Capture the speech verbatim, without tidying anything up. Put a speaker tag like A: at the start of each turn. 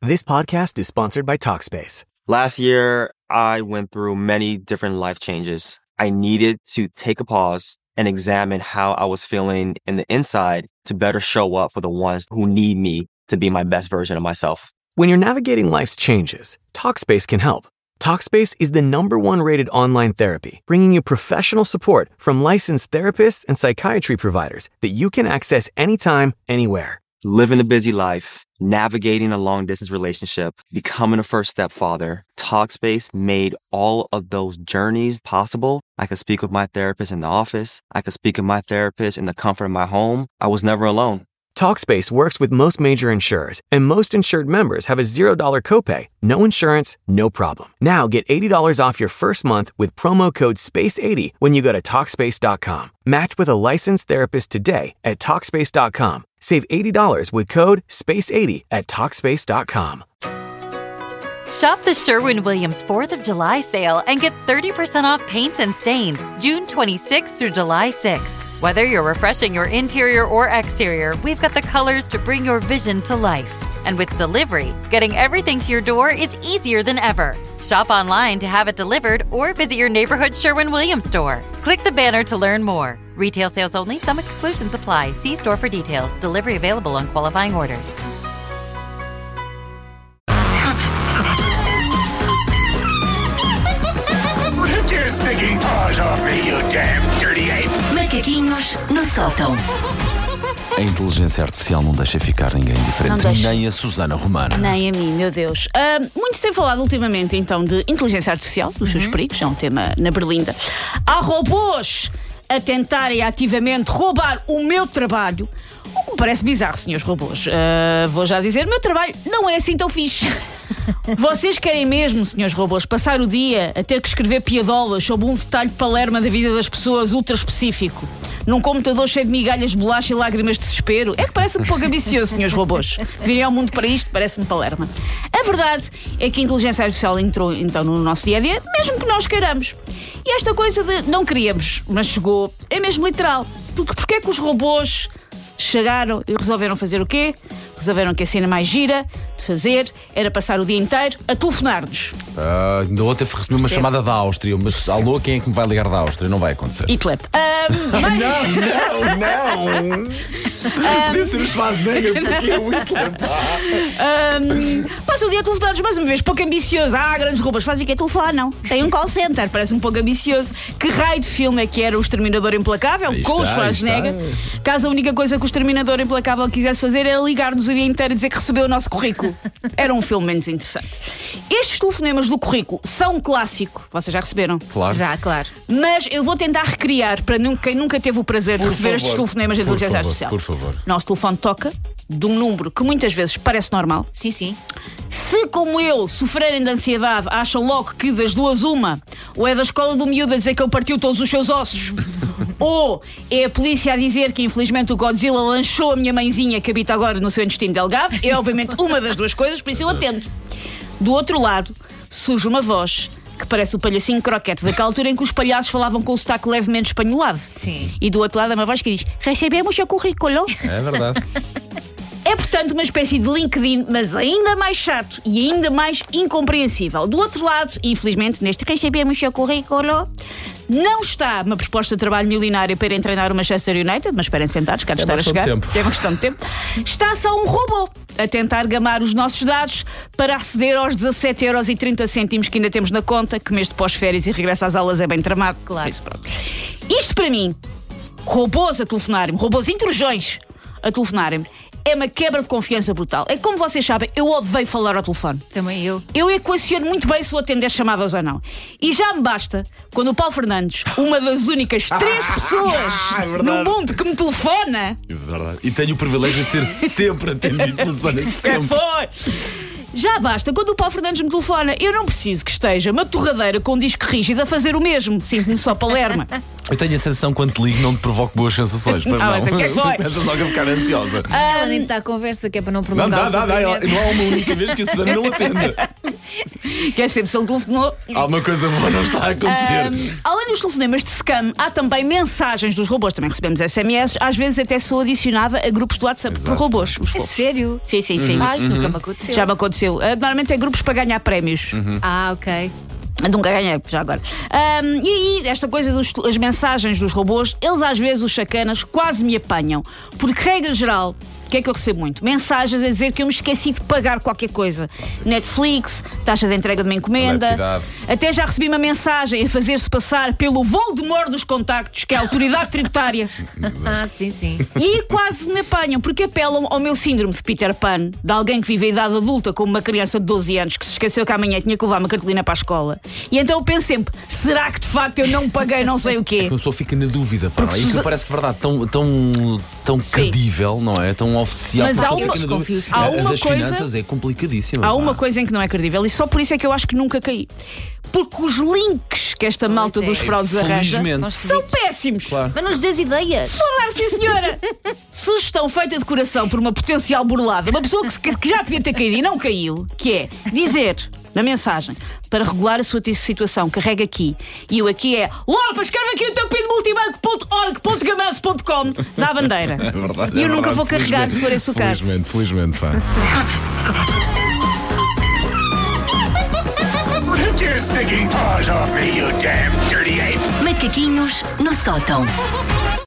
A: This podcast is sponsored by Talkspace.
B: Last year, I went through many different life changes. I needed to take a pause and examine how I was feeling in the inside to better show up for the ones who need me to be my best version of myself.
A: When you're navigating life's changes, Talkspace can help. Talkspace is the number one rated online therapy, bringing you professional support from licensed therapists and psychiatry providers that you can access anytime, anywhere.
B: Living a busy life, navigating a long-distance relationship, becoming a first-step father, Talkspace made all of those journeys possible. I could speak with my therapist in the office. I could speak with my therapist in the comfort of my home. I was never alone.
A: Talkspace works with most major insurers, and most insured members have a zero dollars copay. No insurance, no problem. Now get eighty dollars off your first month with promo code space eighty when you go to Talkspace dot com. Match with a licensed therapist today at Talkspace dot com. Save eighty dollars with code space eighty at Talkspace dot com.
C: Shop the Sherwin-Williams fourth of July sale and get thirty percent off paints and stains June twenty-sixth through July sixth. Whether you're refreshing your interior or exterior, we've got the colors to bring your vision to life. And with delivery, getting everything to your door is easier than ever. Shop online to have it delivered or visit your neighborhood Sherwin-Williams store. Click the banner to learn more. Retail sales only. Some exclusions apply. See store for details. Delivery available on qualifying orders.
D: Take your stinking paws off me, you damn dirty ape!
E: Macaquinhos no sótão.
F: A inteligência artificial não deixa ficar ninguém diferente, nem a Susana Romana.
G: Nem a mim, meu Deus. Uh, muito se tem falado ultimamente, então, de inteligência artificial, dos seus perigos, é um tema na berlinda. Há robôs a tentarem ativamente roubar o meu trabalho. O que me parece bizarro, senhores robôs. Uh, vou já dizer, o meu trabalho não é assim tão fixe. Vocês querem mesmo, senhores robôs, passar o dia a ter que escrever piadolas sobre um detalhe de palerma da vida das pessoas ultra específico, num computador cheio de migalhas de bolacha e lágrimas de desespero? É que parece um pouco ambicioso, senhores robôs. Virem ao mundo para isto, parece-me palerma. A verdade é que a inteligência artificial entrou então no nosso dia-a-dia, mesmo que nós queiramos. E esta coisa de não queríamos, mas chegou, é mesmo literal. Porque porquê é que os robôs chegaram e resolveram fazer o quê? Resolveram que a cena mais gira de fazer era passar o dia inteiro a telefonar-nos.
F: Uh, ainda ontem recebi uma chamada da Áustria, mas alô, quem é que me vai ligar da Áustria? Não vai acontecer.
G: Hitler. Um, mas...
F: Não, não, não. Podia ser o Schwarzenegger, porque é o Hitler.
G: Um, passa o dia a telefonar-nos mais uma vez, pouco ambicioso. Ah, grandes roupas, fazem o que é telefonar, não. Tem um call center, parece um pouco ambicioso. Que raio de filme é que era o Exterminador Implacável?
F: Aí
G: com o
F: está,
G: Schwarzenegger. Caso a única coisa que o Exterminador Implacável quisesse fazer era ligar-nos o dia inteiro e dizer que recebeu o nosso currículo. Era um filme menos interessante. Estes telefonemas do currículo são um clássico. Vocês já receberam?
F: Claro.
C: Já, claro.
G: Mas eu vou tentar recriar para quem nunca teve o prazer de
F: Por
G: receber
F: favor.
G: estes telefonemas de
F: Por
G: inteligência
F: favor,
G: artificial.
F: por favor.
G: Nosso telefone toca de um número que muitas vezes parece normal.
C: Sim, sim.
G: Se, como eu, sofrerem de ansiedade, acham logo que das duas uma, ou é da escola do miúdo a dizer que ele partiu todos os seus ossos, ou é a polícia a dizer que infelizmente o Godzilla lançou a minha mãezinha que habita agora no seu intestino delgado, é obviamente uma das duas coisas, por isso eu atendo. Do outro lado, surge uma voz que parece o palhacinho croquete daquela altura em que os palhaços falavam com o sotaque levemente espanholado.
C: Sim.
G: E do outro lado é uma voz que diz: recebemos o currículo.
F: É verdade.
G: É, portanto, uma espécie de LinkedIn, mas ainda mais chato e ainda mais incompreensível. Do outro lado, infelizmente, neste recebemos o currículo, não está uma proposta de trabalho milionária para ir treinar o Manchester United, mas esperem sentados, quero estar a chegar. É uma questão de tempo. Está só um robô a tentar gamar os nossos dados para aceder aos dezassete euros e trinta cêntimos que ainda temos na conta, que mês de pós-férias e regresso às aulas é bem tramado.
C: Claro.
G: Isso, pronto. Isto para mim, robôs a telefonarem-me, robôs intrujões a telefonarem-me, é uma quebra de confiança brutal. É como vocês sabem, eu odeio falar ao telefone.
C: Também eu.
G: Eu equaciono muito bem se vou atender chamadas ou não. E já me basta quando o Paulo Fernandes, uma das únicas três pessoas
F: é
G: no mundo que me telefona.
F: É verdade. E tenho o privilégio de ser sempre atendido pela Susana, sempre.
G: Foi. Já basta quando o Paulo Fernandes me telefona. Eu não preciso que esteja uma torradeira com um disco rígido a fazer o mesmo. Sinto-me só palerma.
F: Eu tenho a sensação que quando te ligo não te provoco boas sensações, mas
G: Ah,
F: não.
G: mas o que é que foi?
F: Começas logo a ficar ansiosa.
H: Ela nem está à conversa, que é para não
F: Não,
H: prolongar
F: dá,
H: o
F: dá, dá.
H: sofrimento.
F: Não há uma única vez que a Susana não atenda.
G: Que é sempre se ele telefonou.
F: Alguma coisa boa não está a acontecer.
G: Um, além dos telefonemas de scam, há também mensagens dos robôs. Também recebemos S M S. Às vezes até sou adicionada a grupos do WhatsApp
F: Exato.
G: por robôs. Os
H: É
G: fofos.
H: sério?
G: Sim, sim, sim.
H: Ah, isso nunca me aconteceu.
G: Já me aconteceu. aconteceu. Uh, normalmente é grupos para ganhar prémios.
F: Uhum.
H: Ah, ok.
G: Nunca ganhei, já agora. Um, e aí, esta coisa das mensagens dos robôs, eles às vezes, os sacanas, quase me apanham. Porque, regra geral, o que é que eu recebo muito? Mensagens a dizer que eu me esqueci de pagar qualquer coisa. Clássico. Netflix, taxa de entrega de uma encomenda. Até já recebi uma mensagem a fazer-se passar pelo Voldemort dos contactos, que é a autoridade tributária.
H: Ah, sim, sim.
G: E quase me apanham, porque apelam ao meu síndrome de Peter Pan, de alguém que vive a idade adulta como uma criança de doze anos, que se esqueceu que amanhã tinha que levar uma cartolina para a escola. E então eu penso sempre, será que de facto eu não paguei não sei o quê?
F: A pessoa fica na dúvida, pá, e aquilo parece verdade, tão, tão, tão cadível, não é? Tão oficial.
G: Mas há uma, há uma
F: das
G: coisa,
F: finanças é complicadíssima.
G: Há
F: pá.
G: uma coisa em que não é credível, e só por isso é que eu acho que nunca caí. Porque os links que esta
H: Pois
G: malta
H: é.
G: dos fraudes arranja
F: Felizmente.
G: são péssimos.
F: Claro.
H: Mas não lhes des ideias.
G: Claro, sim senhora. Sugestão feita de coração por uma potencial burlada, uma pessoa que, que já podia ter caído e não caiu, que é dizer na mensagem, para regular a sua situação, carrega aqui. E o aqui é Lopa, escreve aqui o teu pin multibanco ponto org ponto gamanço ponto com, dá a bandeira.
F: É verdade,
G: e eu
F: é
G: nunca
F: verdade,
G: vou carregar se for esse o caso.
F: Felizmente, felizmente, pá.
D: Take your stinking paws off me, you damn dirty ape!
E: Macaquinhos no sótão.